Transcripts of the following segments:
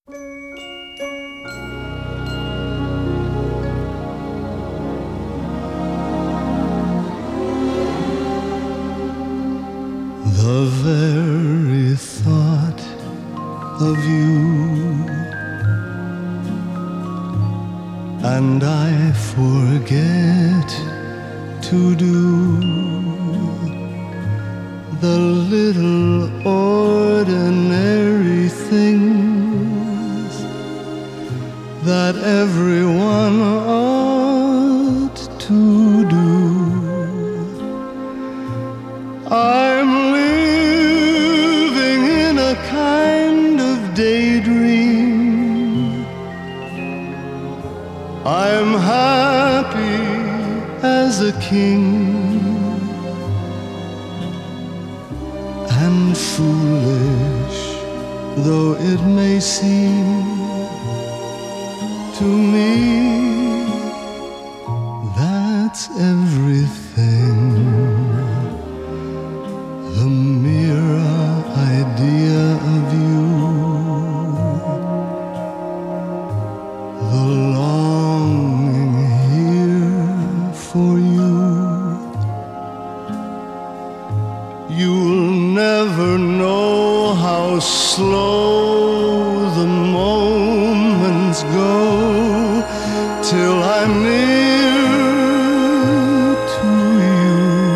The very thought of you, and I forget to do the little ordinary things that everyone ought to do. I'm living in a kind of daydream. I'm happy as a king, and foolish though it may seem to me, that's everything. The mere idea of you, the longing here for you. You'll never know how slow the moments go till I'm near to you.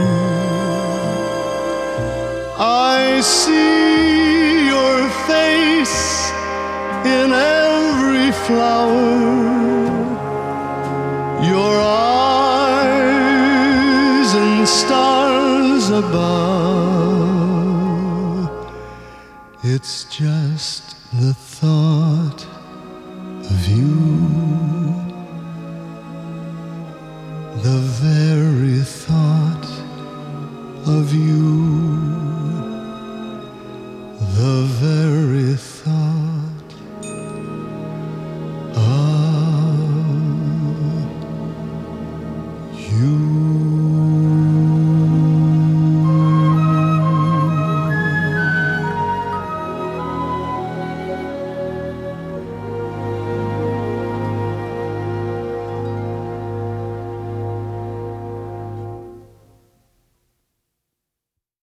I see your face in every flower, your eyes and stars above. It's just the thought of you, the very thought of you.